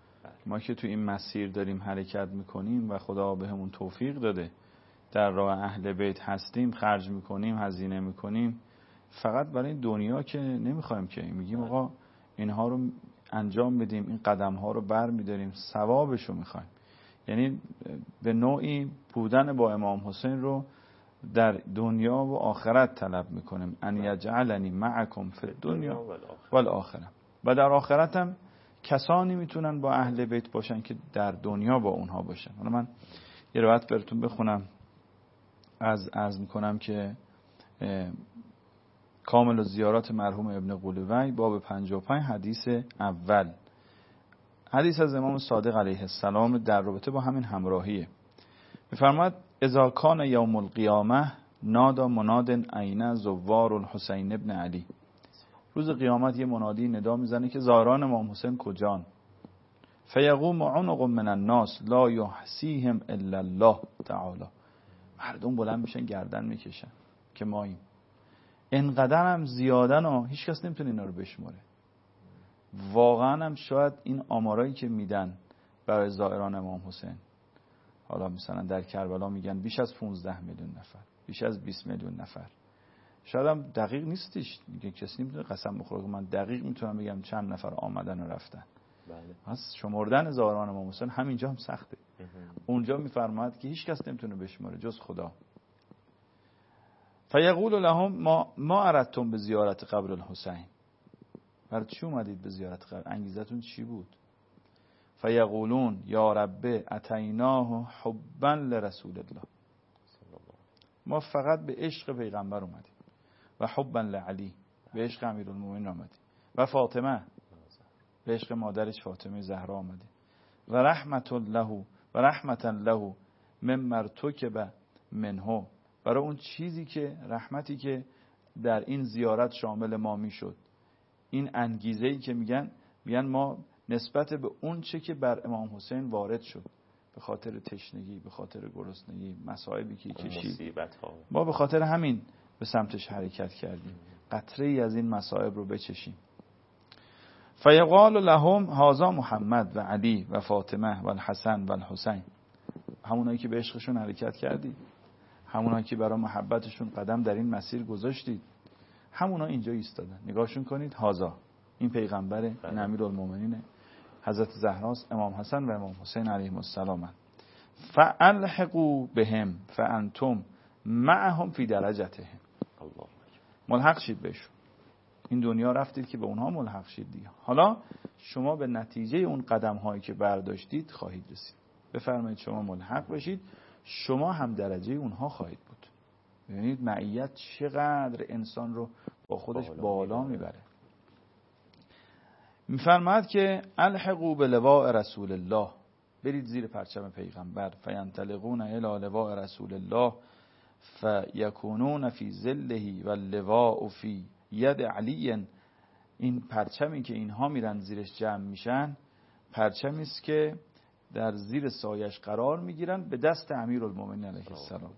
ما که تو این مسیر داریم حرکت میکنیم و خدا بهمون توفیق داده در راه اهل بیت هستیم، خرج میکنیم، هزینه میکنیم، فقط برای دنیا که نمیخوایم، که میگیم آقا اینها رو انجام بدیم، این قدم ها رو بر میداریم، ثوابش رو میخوایم. یعنی به نوعی بودن با امام حسین رو در دنیا و آخرت طلب میکنیم. ان یجعلنی معکم فی الدنیا و الاخره. و در آخرت هم کسانی میتونن با اهل بیت باشن که در دنیا با اونها باشن. حالا من یه روایت براتون بخونم. عرض میکنم که کامل الزیارات مرحوم ابن قلوی باب 55 حدیث اول، حدیث از امام صادق علیه السلام در رابطه با همین همراهیه. میفرماد اذا کان یوم القیامه نادا مناد عین زوار الحسین ابن علی. روز قیامت یه منادی ندا میزنه که زائران امام حسین کجان؟ فیقوم عنق من الناس لا یحصیهم الا الله تعالی. مردم بلند میشن گردن میکشن که ماییم. اینقدر هم زیادن و هیچ کس نمیتونه اینا رو بشماره. واقعا هم شاید این آمارایی که میدن برای زائران امام حسین، حالا مثلا در کربلا میگن بیش از 15 میلیون نفر، بیش از 20 میلیون نفر، شاید هم دقیق نیستیش، دیگه کسی نمیتونه قسم بخوره که من دقیق میتونم بگم چند نفر آمدن و رفتن. بله. پس شمردن زائران امام حسین همینجا هم سخته. اونجا میفرماید که هیچ کس نمیتونه بشماره جز خدا. فیقول لهم ما اردتم به زیارت قبر الحسین، برای چی اومدید به زیارت قبر؟ انگیزتون چی بود؟ فیقولون یا رب اتیناه حبا لرسول الله، ما فقط به عشق پیغمبر اومدیم و حبا لعلی، به عشق امیرالمومنین اومدیم و فاطمه، به عشق مادرش فاطمه زهرا اومدیم و رحمتا له مما ارتکب منه، برای اون چیزی که رحمتی که در این زیارت شامل ما میشد، این انگیزه‌ای که میگن ما نسبت به اون چه که بر امام حسین وارد شد، به خاطر تشنگی، به خاطر گرسنگی، مصائبی که کشید، ما به خاطر همین به سمتش حرکت کردیم، قطره ای از این مصائب رو بچشیم. فیقال لهم هذا محمد و علی و فاطمه و الحسن و الحسین، همونایی که به عشقشون حرکت کردید، همونایی که برای محبتشون قدم در این مسیر گذاشتید، همونا اینجا ایستادن. نگاهشون کنید، هذا، این پیغمبر، این امیرالمومنین، حضرت زهراست، امام حسن و امام حسین علیهم السلام. فالحقوا بهم فانتم معهم فی درجتهم، ملحق شید بهشون. این دنیا رفتید که به اونها ملحق شید دیگه. حالا شما به نتیجه اون قدم هایی که برداشتید خواهید رسید. بفرمایید شما ملحق بشید، شما هم درجه اونها خواهید بود. ببینید معیت چقدر انسان رو با خودش بالا میبره. میفرماید که الحقوا بلواء رسول الله، برید زیر پرچم پیغمبر، فینطلقون الی لواء رسول الله فیکونون فی ظله واللواء فی ید علی. این پرچمی که اینها میرن زیرش جمع میشن، پرچمی است که در زیر سایش قرار میگیرن به دست امیرالمومنین علیه السلام.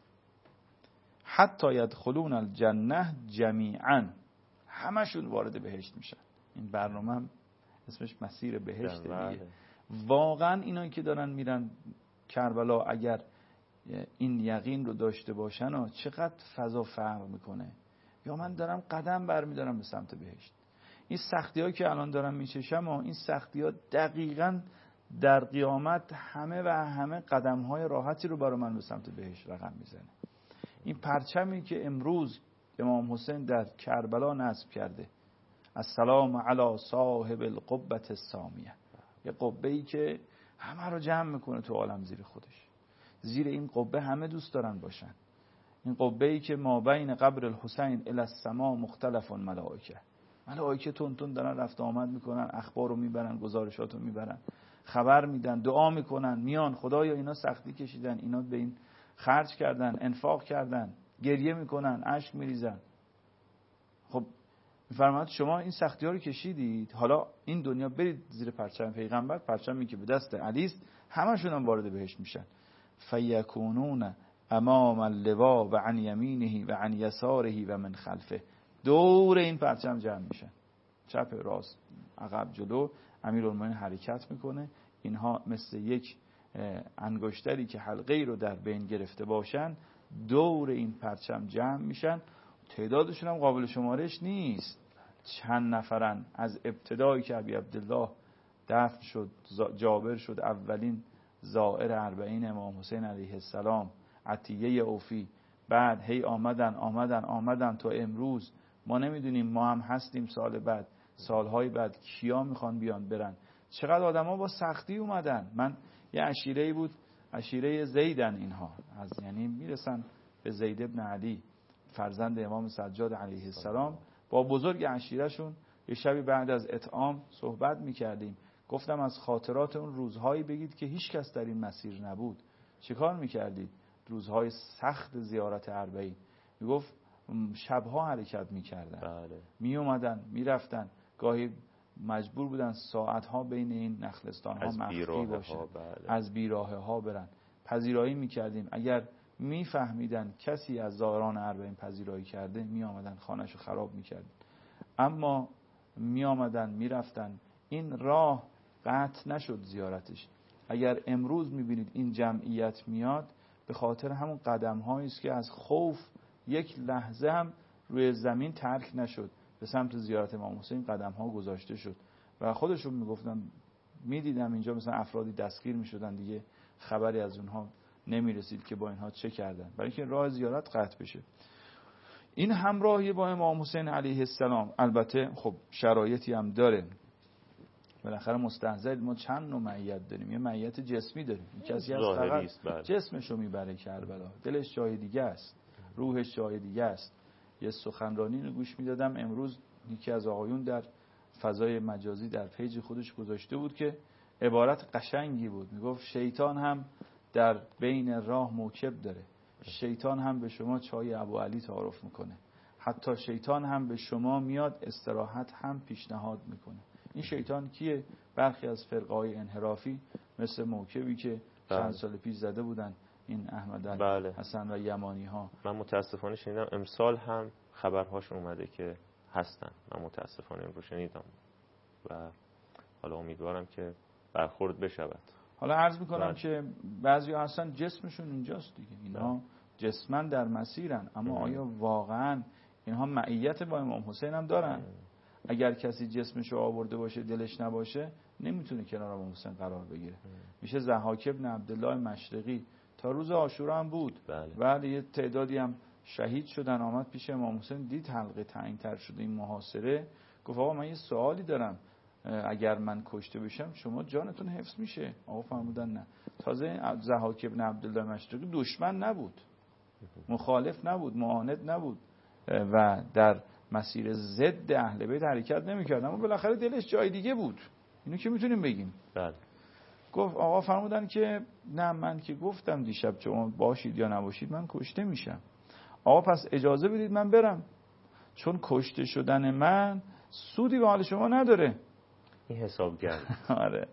حتی یدخلون الجنه جمیعا، همشون وارد بهشت میشن. این برنامه هم اسمش مسیر بهشت دیگه. واقعا اینایی که دارن میرن کربلا اگر این یقین رو داشته باشن و چقدر فضا فرق میکنه. یا من دارم قدم برمیدارم به سمت بهشت. این سختی هایی که الان دارم میچشم و این سختی ها دقیقاً در قیامت همه قدم های راحتی رو برای من به سمت بهشت رقم میزنه. این پرچمی که امروز امام حسین در کربلا نصب کرده، السلام علی صاحب القبة السامیه، یه قبه‌ای که همه رو جمع میکنه تو عالم زیر خودش. زیر این قبه همه دوست دارن باشن. این قبه‌ای که ما بین قبر الحسین الی السما مختلف ملائکه تون دارن رفت آمد میکنن، اخبار رو میبرن، گزارشات رو میبرن، خبر میدن، دعا میکنن، میان خدایا اینا سختی کشیدن، اینا به این خرج کردن، انفاق کردن، گریه میکنن، اشک میریزن. خب میفرماید شما این سختی ها رو کشیدید، حالا این دنیا برید زیر پرچم پیغمبر، پرچمی که به دست علی است، همشون هم وارد بهشت میشن. فیکونون امام اللواء و عن یمینه و عن یساره و من خلفه، دور این پرچم جمع میشن، چپ راست عقب جلو. امیرالمومنین حرکت میکنه، اینها مثل یک انگشتری که حلقه‌ای رو در بین گرفته باشن دور این پرچم جمع میشن. تعدادشون هم قابل شمارش نیست، چند نفرن. از ابتدایی که ابی عبدالله دفن شد، جابر شد اولین زائر اربعین امام حسین علیه السلام، عطیه اوفی، بعد هی آمدن تا امروز. ما نمیدونیم، ما هم هستیم سال بعد، سالهای بعد کیا میخوان بیان برن. چقدر آدما با سختی اومدن. من یه عشیره‌ای بود، عشیره زیدن اینها، از یعنی میرسن به زید ابن علی فرزند امام سجاد علیه السلام. با بزرگ عشیرهشون یه شبی بعد از اطعام صحبت میکردیم، گفتم از خاطرات اون روزهایی بگید که هیچ کس در این مسیر نبود، چیکار میکردید؟ روزهای سخت زیارت اربعین. میگفت شبها حرکت میکردن، بله. میومدن میرفتن، گاهی مجبور بودن ساعتها بین این نخلستان ها مخفی باشن، بله. از بیراهه ها برن. پذیرایی میکردیم، اگر میفهمیدن کسی از زائران اربعین پذیرایی کرده، میآمدن خانه‌شو خراب میکردن. اما میآمدن میرفتن، این راه قطع نشد زیارتش. اگر امروز میبینید این جمعیت میاد، به خاطر همون قدم هایی است که از خوف یک لحظه هم روی زمین ترک نشد، به سمت زیارت امام حسین قدم ها گذاشته شد و خودشون میگفتن میدیدم اینجا مثلا افرادی دستگیر میشدن، دیگه خبری از اونها نمیرسید که با اینها چه کردن، برای اینکه راه زیارت قطع بشه. این همراهی با امام حسین علیه السلام البته خب شرایطی هم داره. بالاخره مستحضر ما چند نوع معیت داریم. یه معیت جسمی داریم، کسی از فقط جسمشو میبره کربلا، دلش جای دیگه است، روحش جای دیگه است. یه سخنرانی رو گوش میدادم امروز، یکی از آقایون در فضای مجازی در پیج خودش گذاشته بود که عبارت قشنگی بود، میگفت شیطان هم در بین راه موکب داره، شیطان هم به شما چای ابو علی تعارف میکنه، حتی شیطان هم به شما میاد استراحت هم پیشنهاد میکنه. این شیطان کیه؟ برخی از فرقه‌های انحرافی مثل موکبی که چند سال پیش زده بودن این احمد حسن و یمانی ها. من متاسفانه شنیدم امسال هم خبرهاش اومده که هستن، من متاسفانه امروز شنیدم و حالا امیدوارم که برخورد بشود. حالا عرض میکنم که بعضی ها هستن جسمشون اینجاست دیگه، اینها جسمن در مسیرن، اما آیا واقعا اینها معیت با امام حسین هم دارن؟ اگر کسی جسمشو آورده باشه دلش نباشه نمیتونه کنار امام حسین قرار بگیره. میشه ضحاک ابن عبدالله مشرقی تا روز عاشورا هم بود، بعد یه تعدادی هم شهید شدن، آمد پیش امام حسین، دید حلقه تعیین تر شده این محاصره، گفت آقا من یه سوالی دارم، اگر من کشته بشم شما جانتون حفظ میشه؟ آقا فرمودن نه. تازه ضحاک ابن عبدالله مشرقی دشمن نبود، مخالف نبود، معاند نبود و در مسیر ضد اهل بیت حرکت نمی‌کرد، اما بالاخره دلش جای دیگه بود. اینو که میتونیم بگیم. بله. گفت آقا فرمودن که نه، من که گفتم دیشب شما باشید یا نباشید من کشته میشم. آقا پس اجازه بدید من برم، چون کشته شدن من سودی به حال شما نداره. این حسابگر. آره.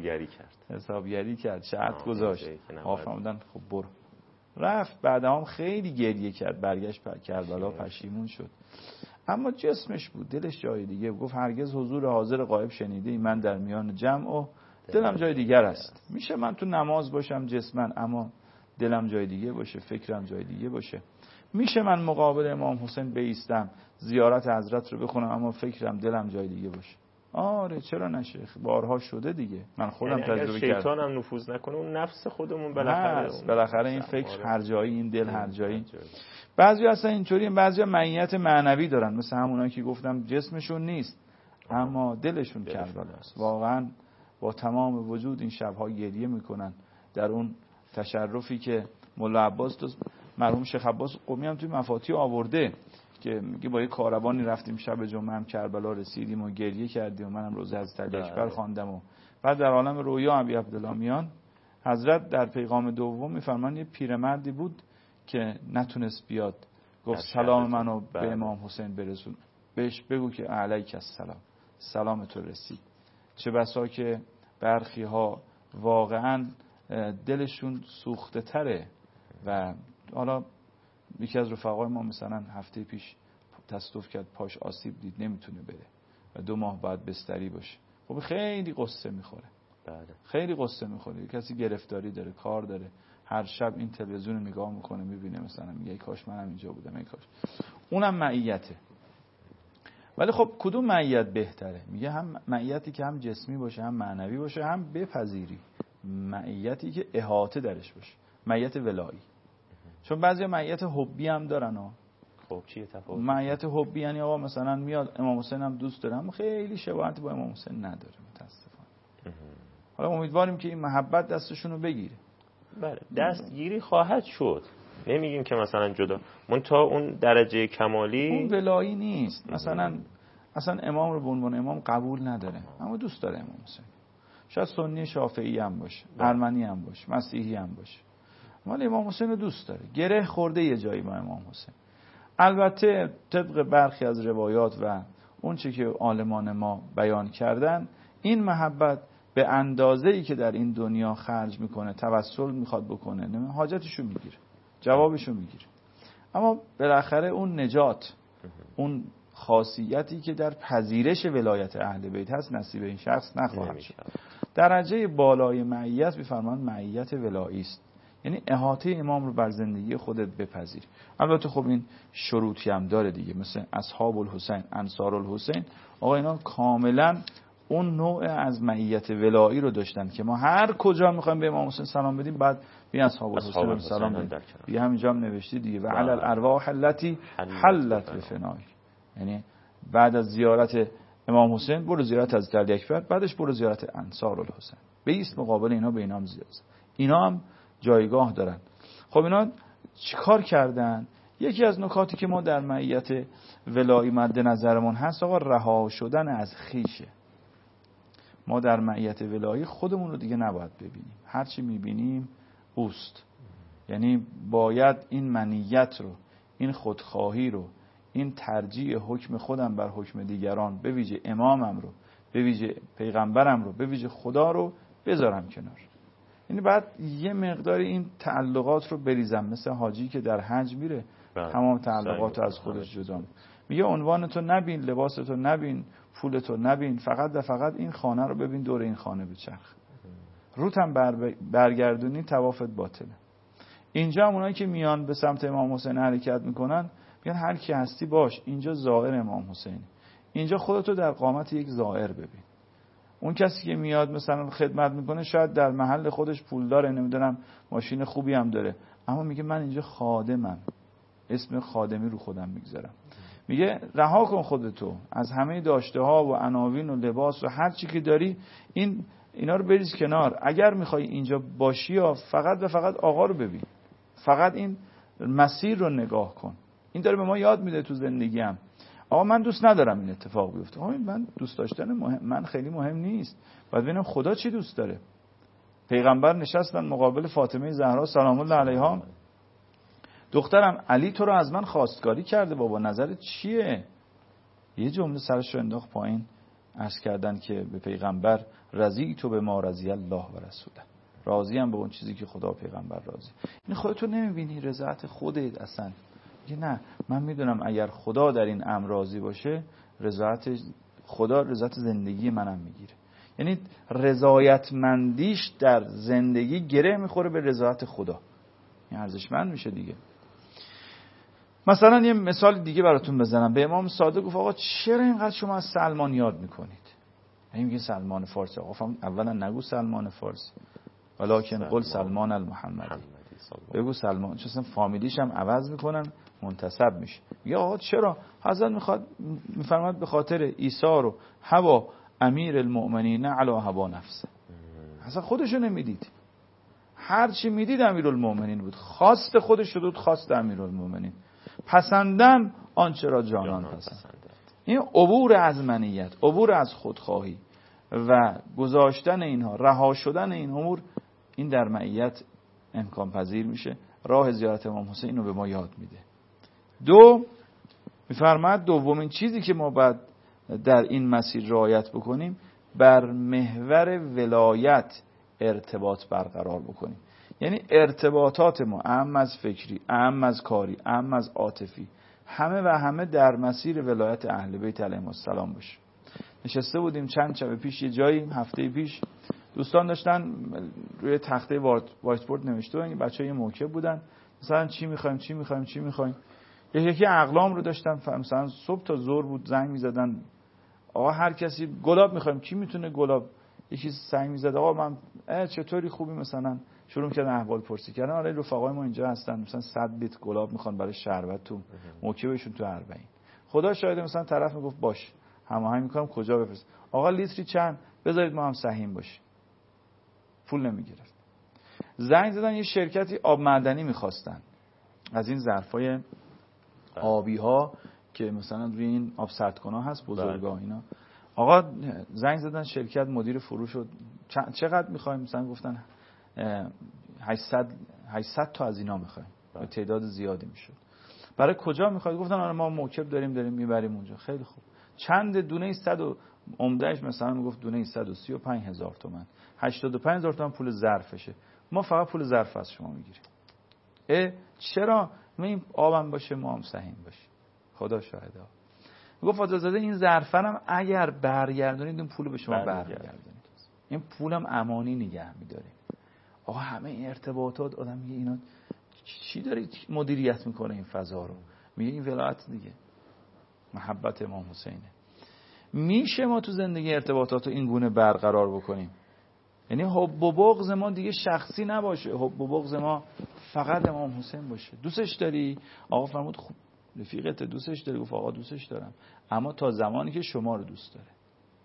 حسابگری کرد. شرط گذاشت. آقا فرمودن خب برو. رفت، بعدم خیلی گریه کرد، برگشت کربلا پشیمون شد. اما جسمش بود، دلش جای دیگه. گفت هرگز حضور حاضر غایب شنیده من در میان جمع و دلم جای دیگر است. میشه من تو نماز باشم جسمن اما دلم جای دیگه باشه، فکرم جای دیگه باشه. میشه من مقابل امام حسین بایستم زیارت حضرت رو بخونم اما فکرم دلم جای دیگه باشه. آره چرا نشه، بارها شده دیگه، من خودم تجربه کردم. شیطان هم نفوذ نکنه، اون نفس خودمون بالاخره این فکر هر جایی، این دل هر جایی. بعضی اصلا اینطوری، بعضی معیت معنوی دارن، مثل همونایی که گفتم جسمشون نیست اما دلشون کربلاست. واقعا با تمام وجود این شب‌ها گریه میکنن در اون تشرفی که مولا عباس مرحوم شیخ عباس قمی هم توی مفاتیح آورده که میگه با یه کاروانی رفتیم شب جمعه هم کربلا رسیدیم و گریه کردیم و منم روزه حضرت علی اکبر خواندم و بعد در عالم رویا ابی عبدالله میان حضرت در پیغام دوم میفرمان یه پیرمردی بود که نتونست بیاد، گفت سلام منو به امام حسین برسون، بهش بگو که علیک السلام، سلام تو رسید. چه بسا که برخی ها واقعا دلشون سوخته تره و حالا یکی از رفقای ما مثلا هفته پیش تصادف کرد، پاش آسیب دید نمیتونه بره و 2 ماه بعد بستری باشه. خب خیلی قصه میخوره. بله. خیلی قصه میخوره. کسی گرفتاری داره، کار داره، هر شب این تلویزیون رو نگاه میکنه، میبینه مثلا میگه ای کاش منم اینجا بودم، ای کاش. اونم معیته. ولی خب کدوم معیت بهتره؟ میگه هم معیتی که هم جسمی باشه، هم معنوی باشه، هم بپذیری. معیتی که احاطه درش باشه، معیت ولایی. چون بعضی معیت حبی هم دارن ها. خب چیه تفاوت؟ معیت حبی یعنی آقا مثلا میاد امام حسین هم دوست داره اما خیلی شباهت با امام حسین نداره متاسفانه. حالا امیدواریم که این محبت دستشون رو بگیره. بله دستگیری خواهد شد، نمیگیم که مثلا جدا، من تا اون درجه کمالی اون ولایی نیست. مثلا اصلا امام رو به عنوان امام قبول نداره اما دوست داره امام حسین. شاید سنی شافعی هم باشه، ارمنی هم باشه، مسیحی هم باشه، ولی امام حسین رو دوست داره. گره خورده یه جایی با امام حسین. البته طبق برخی از روایات و اون چی که عالمان ما بیان کردن، این محبت به اندازه‌ای که در این دنیا خرج میکنه، توسل میخواد بکنه، حاجتشو میگیره، جوابشو میگیره. اما بالاخره اون نجات، اون خاصیتی که در پذیرش ولایت اهل بیت هست نصیب این شخص نخواهد شد. درجه بالای معیت میفرمان معیت ولایی است، یعنی احاطه امام رو بر زندگی خودت بپذیر. البته خب این شروطی هم داره دیگه، مثل اصحاب الحسین، انصار الحسین، آقا اینا کاملا اون نوع از معیت ولایی رو داشتن که ما هر کجا میخوایم به امام حسین سلام بدیم بعد به اصحاب الحسین سلام بدیم. دیگه همینجا هم نوشتی دیگه و علی الارواح التي حلت بفنای، یعنی بعد از زیارت امام حسین برو زیارت حضرت علی اکبر، بعدش برو زیارت انصار الحسین، بیست مقابل اینا به اینا هم زیاد. اینا هم جایگاه دارن. خب اینا چیکار کردن؟ یکی از نکاتی که ما در معیت ولایی مد نظرمون هست آقا رها شدن از خیشه. ما در معیت ولایی خودمون رو دیگه نباید ببینیم، هر چی میبینیم اوست. یعنی باید این منیت رو، این خودخواهی رو، این ترجیح حکم خودم بر حکم دیگران، به ویژه امامم رو، به ویژه پیغمبرم رو، به ویژه خدا رو بذارم کنار. یعنی بعد یه مقدار این تعلقات رو بریزم، مثل حاجی که در حج میره تمام تعلقات رو از خودش جدا میگه عنوانتو نبین، لباستو نبین، پولتو نبین، فقط و فقط این خانه رو ببین، دور این خانه بچرخ، روت هم برگردونی طوافت باطله. اینجا هم اونایی که میان به سمت امام حسین حرکت میکنن میگن هر کی هستی باش، اینجا زائر امام حسین، اینجا خودتو در قامت یک زائر ببین. اون کسی که میاد مثلا خدمت میکنه شاید در محل خودش پولداره، نمیدونم ماشین خوبی هم داره، اما میگه من اینجا خادمم، اسم خادمی رو خودم میگذارم. میگه رها کن خودتو از همه داشته ها و عناوین و لباس و هر چی که داری، اینا رو بریز کنار. اگر میخوای اینجا باشی یا فقط و فقط آقا رو ببین، فقط این مسیر رو نگاه کن. این داره به ما یاد میده تو زندگیم. آقا من دوست ندارم این اتفاق بیفته. آقا من دوست داشتن من خیلی مهم نیست، باید ببینم خدا چی دوست داره. پیغمبر نشستن مقابل فاطمه زهرا سلام الله علیها، دخترم علی تو رو از من خواستگاری کرده، بابا نظرت چیه؟ یه جمله سرش رو انداخت پایین، عرض کردن که به پیغمبر رضی تو به ما رضی الله و رسوله، راضی هم به اون چیزی که خدا و پیغمبر راضی. این خودتو نمیبینی رضایت خودت اصلا؟ میگه نه من میدونم اگر خدا در این امر راضی باشه، رضایت خدا رضایت زندگی منم میگیره. یعنی رضایتمندیش در زندگی گره میخوره به رضایت خدا، این ارزشمند میشه دیگه. مثلا یه مثال دیگه براتون بزنم. به امام صادق گفت آقا چرا اینقدر شما از سلمان یاد میکنید؟ یعنی میگه سلمان فارسی. آقا اولا نگو سلمان فارسی، ولکن قل سلمان المحمدی، بگو سلمان، چون اصلا فامیلیش هم عوض میکنن منتسب میشه. میگه آقا چرا؟ حضرت میفرماد به خاطر ایثار و هوا امیر المؤمنین علی هوا نفسه. اصلا خودشو نمیدید، هر چی میدید امیرالمومنین بود، خواست خودش شد خواست امیرالمومنین، پسندم آنچه را جانان پسند. این عبور از منیت، عبور از خودخواهی و گذاشتن اینها، رها شدن این امور، این در معیت امکان پذیر میشه. راه زیارت امام حسین اینو به ما یاد میده. دو، میفرماد دومین چیزی که ما باید در این مسیر رعایت بکنیم، بر محور ولایت ارتباط برقرار بکنیم. یعنی ارتباطات ما اهم از فکری، اهم از کاری، اهم از عاطفی، همه در مسیر ولایت اهل بیت علیهم السلام باشه. نشسته بودیم چند شب پیش یه جایی، هفته پیش، دوستان داشتن روی تخته وایت بورد نوشته بودن، بچه‌ها یه موکب بودن، مثلا چی می‌خوایم. یکی اقلام رو داشتن، مثلا صبح تا ظهر بود زنگ می‌زدن، آقا هر کسی گلاب می‌خوایم، کی میتونه گلاب؟ یکی سنگ می‌زد، آقا من چطوری خوبی، مثلا شروع کردن احوال پرسی کردن. آره رفقای ما اینجا هستن، مثلا 100 لیتر گلاب میخوان برای شربت تو موکبشون تو 40. خدا شاهد، مثلا طرف میگفت باش هماهنگ میکنم کجا بفرست. آقا لیتری چند؟ بذارید ما هم سهیم باشیم. پول نمیگرفت. زنگ زدن یه شرکتی آب معدنی میخواستن، از این ظرفای آبی ها که مثلا روی این آب سردکنا هست بزرگا اینا. آقا زنگ زدن شرکت، مدیر فروش رو چقدر میخوایم؟ مثلا گفتن 800 تا از اینا میخوایم، به تعداد زیادی میشد. برای کجا میخواید؟ گفتن آره ما موکب داریم میبریم اونجا. خیلی خوب. چند دونه 100 و عمدهش مثلا میگفت دونه 135,000 تومان، 85,000 تومان پول ظرفشه، ما فقط پول ظرف از شما میگیریم. چرا؟ این آبم باشه ما هم سهیم باشیم. خدا شاهده. میگفت فاضل‌زاده این ظرفم اگر برگردونید این پول به شما برگردونید، این پولم امانی نگه می‌داریم. آقا همه این ارتباطات آدم میگه اینا چی داری مدیریت میکنه این فضا رو؟ میگه این ولایت دیگه، محبت امام حسینه. میشه ما تو زندگی ارتباطات رو این گونه برقرار بکنیم؟ یعنی حب و بغض ما دیگه شخصی نباشه، حب و بغض ما فقط امام حسین باشه. دوستش داری؟ آقا فرمود خوب رفیقت دوستش داری؟ گفت آقا دوستش دارم، اما تا زمانی که شما رو دوست داره.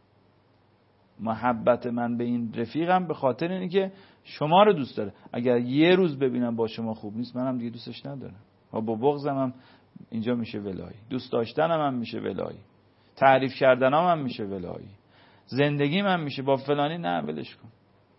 محبت من به این رفیقم به خاطر اینه که شما رو دوست داره. اگر یه روز ببینم با شما خوب نیست، منم دیگه دوستش ندارم. حب و بغضم هم اینجا میشه ولایی، دوست داشتنم هم میشه ولایی، تعریف کردنم هم میشه ولایی، زندگی من میشه با فلانی نه ولش کن.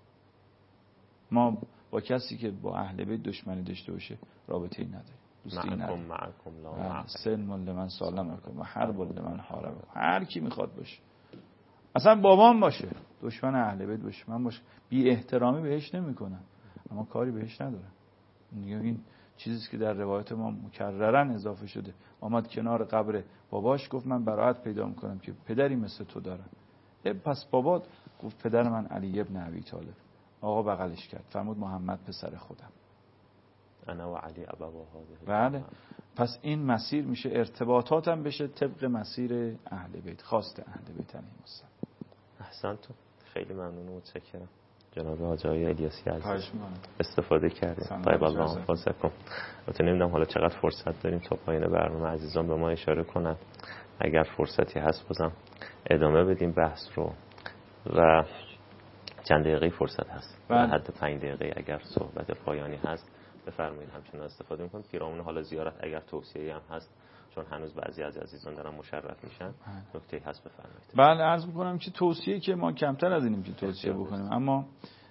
ما با کسی که با اهل بیت دشمنی داشته باشه رابطه‌ای نداریم، دوستی نداریم. معکم لا معکم. سلم لمن سالم و حرب لمن حارب. هر کی میخواد باشه، اصلا بابام باشه دشمن اهل بیت باشه، من باشه بی احترامی بهش نمیکنم، اما کاری بهش ندارم. این چیزی که در روایت ما مکررن اضافه شده. آمد کنار قبر باباش گفت من براءت پیدا میکنم که پدری مثل تو دارم. پس بابات گفت پدر من علی ابن ابی طالب. آقا بغلش کرد، فرمود محمد پسر خودم. انا و علی ابا هذه. بله، پس این مسیر میشه ارتباطاتم بشه طبق مسیر اهل بیت، خواست اهل بیت علیهم السلام. احسنتون، خیلی ممنون و متشکرم جناب حاج آقای الیاسی عزیز، خواهش استفاده کردیم. طیب الله انفاسکم. البته نمیدونم حالا چقدر فرصت داریم تا پایان برنامه، عزیزان به ما اشاره کنن اگر فرصتی هست بازم ادامه بدیم بحث رو و چند دقیقه فرصت هست، در حد 5 دقیقه اگر صحبت پایانی هست بفرمایید. همچنان استفاده می‌کنم. پیرامون حالا زیارت اگر توصیه‌ای هم هست، چون هنوز بعضی از عزیزان دارن مشرف میشن، نکته‌ای هست بفرمایید. بله، عرض می‌کنم که توصیه که ما کمتر از اینیم که توصیه بکنیم، اما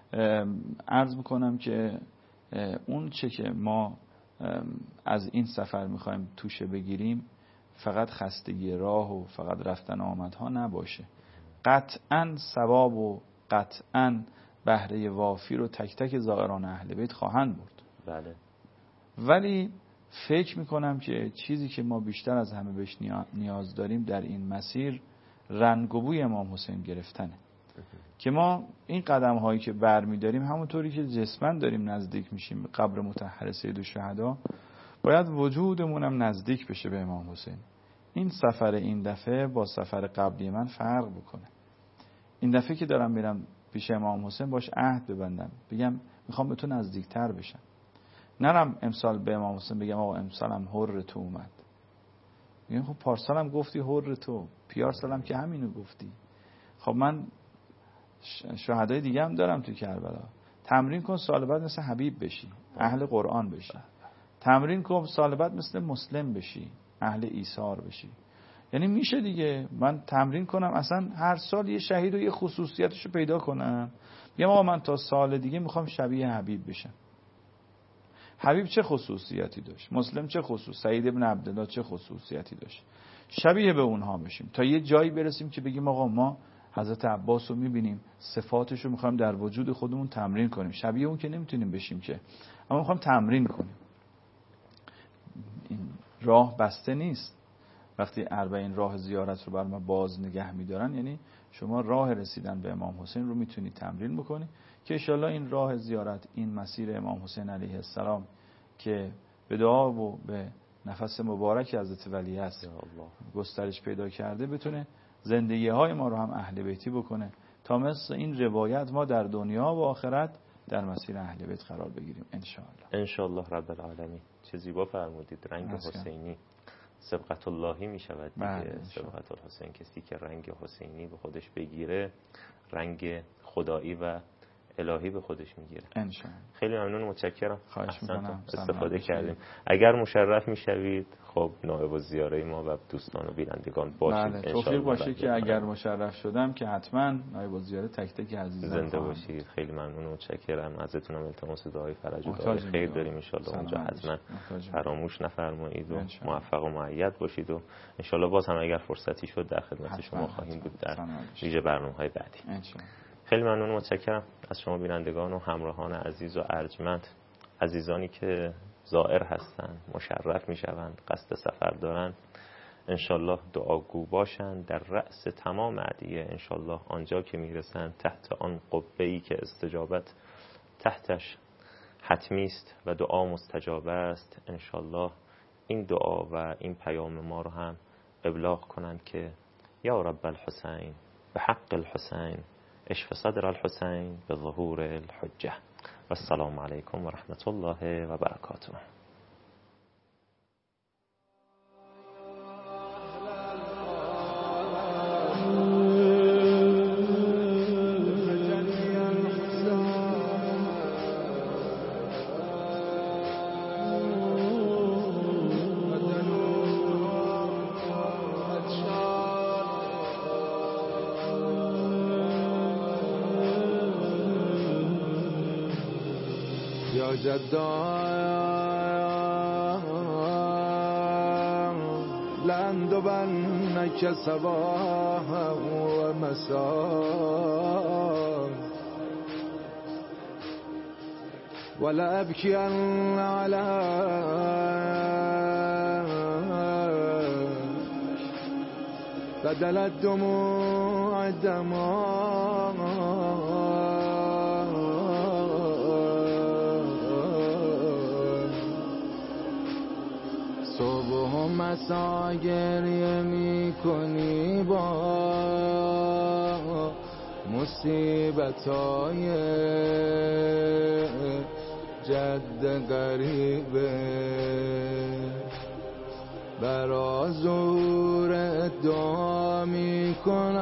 عرض می‌کنم که اون چه که ما از این سفر می‌خوایم توشه بگیریم فقط خستگی راه و فقط رفتن آمدها نباشه. قطعاً ثواب و قطعاً بهره وافی رو تک تک زائران اهل بیت خواهند برد. بله. ولی فکر میکنم که چیزی که ما بیشتر از همه بهش نیاز داریم در این مسیر رنگ و بوی امام حسین گرفتنه. که ما این قدم هایی که برمیداریم همونطوری که جسمن داریم نزدیک میشیم به قبر مطهر سید الشهدا، باید وجودمون هم نزدیک بشه به امام حسین. این سفر این دفعه با سفر قبلی من فرق بکنه. این دفعه که دارم میرم پیش امام حسین باش عهد ببندم، بگم میخوام به تو نزدیکتر بشم. نرم امسال به امام حسین بگم آقا امسالم حر تو اومد. میگم خب پارسالم گفتی حر تو، پیارسالم که همینو گفتی. خب من شهدای دیگه هم دارم تو کربلا. تمرین کن سال بعد مثل حبیب بشی، اهل قرآن بشی. تمرین کن سال بعد مثل مسلم بشی، اهل ایثار بشی. یعنی میشه دیگه. من تمرین کنم اصلا هر سال یه شهید و یه خصوصیتشو پیدا کنم، بگم آقا من تا سال دیگه میخوام شبیه حبیب بشم. حبیب چه خصوصیتی داشت؟ مسلم چه سعید ابن عبدالله چه خصوصیتی داشت؟ شبیه به اونها بشیم تا یه جایی برسیم که بگیم آقا ما حضرت عباس رو میبینیم، صفاتش رو میخوایم در وجود خودمون تمرین کنیم. شبیه اون که نمیتونیم بشیم که، اما میخوایم تمرین کنیم. این راه بسته نیست. وقتی 40 راه زیارت رو بر ما باز نگه میدارن، یعنی شما راه رسیدن به امام حسین رو میتونی تمرین بکنی که انشالله این راه زیارت، این مسیر امام حسین علیه السلام که به دعا و به نفس مبارک حضرت ولی است گسترش پیدا کرده، بتونه زندگی های ما رو هم اهل بیتی بکنه تا مثل این روایت ما در دنیا و آخرت در مسیر اهل بیت قرار بگیریم انشالله رب العالمین. چه زیبا فرمودید. رنگ حسینی سبقت اللهی می شود دیگه. سبقت الحسین، کسی که رنگ حسینی به خودش بگیره رنگ خدایی و الهی به خودش میگیره. خیلی ممنون، متشکرم. خواهش میکنم. استفاده کردیم. اگر مشرف میشوید خب نائب الزیاره ما و دوستان و بینندگان باشید. بله، توفیق باشه که اگر مشرف شدم که حتما نائب الزیاره تک تک عزیزان زنده باشید. خیلی ممنون و متشکرم ازتونم. التماس دعای فرج و دعای خیر داریم ان شاء الله اونجا. حتما فراموش نفرمایید و موفق و مؤید باشید و ان شاء الله باز هم اگر فرصتی شد در خدمت شما خواهیم بود در ویژه برنامه‌های بعدی. خیلی ممنون و متشکرم از شما بینندگان و همراهان عزیز و ارجمند، عزیزانی که زائر هستند، مشرف میشوند، قصد سفر دارند. انشالله دعاگو باشند در رأس تمام ادعیه. انشالله آنجا که میرسند تحت آن قبه‌ای که استجابت تحتش حتمی است و دعا مستجاب است. انشالله این دعا و این پیام ما رو هم ابلاغ کنند که یا رب الحسین به حق الحسین اشف صدر الحسین به ظهور الحجه. و السلام علیکم و رحمت الله و برکاته. یا جدا لند و بنک صباح و مساء ولا ابکی علی بدل الدموع دماء صبح و مسا گریه می کنی با مصیبتای جد غریبه برا زور ادعا می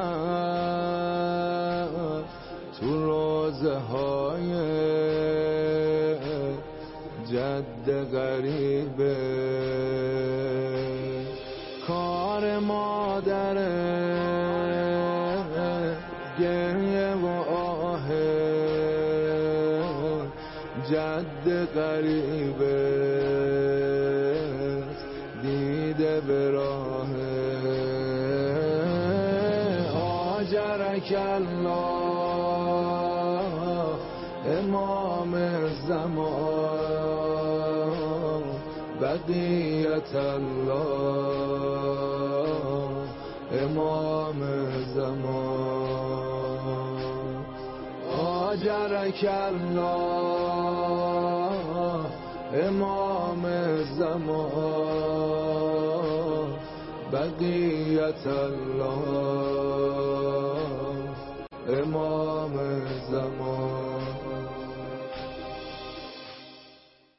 کنم تو روزه های جد غریبه کار مادره گریه و آه جد غریبه دیده به راه آجرک الله امام زمان بقیت الله امام زمان آجرک الله امام زمان بقیت الله امام زمان